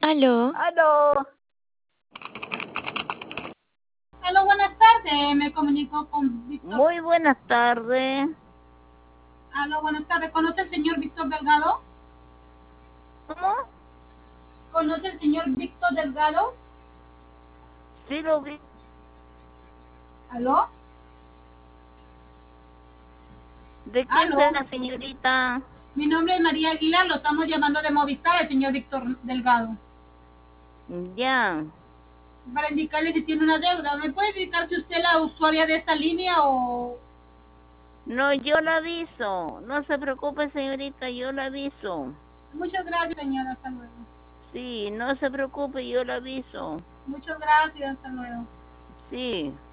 Aló, Aló, Hola, buenas tardes. Me comunico con Víctor. muy buenas tardes. Hola, buenas tardes. ¿Conoce el señor Víctor Delgado? ¿Cómo? ¿Conoce el señor Víctor Delgado? Sí lo vi. ¿Aló? ¿De quién ¿Aló? será, señorita? Mi nombre es María Aguilar. Lo estamos llamando de Movistar, el señor Víctor Delgado. Ya. Para indicarle si tiene una deuda. ¿Me puede indicar si usted es la usuaria de esta línea o...? No, yo la aviso. No se preocupe, señorita, yo la aviso. Muchas gracias, señora. Hasta luego. Sí, no se preocupe, yo la aviso. Muchas gracias. Hasta luego. Sí.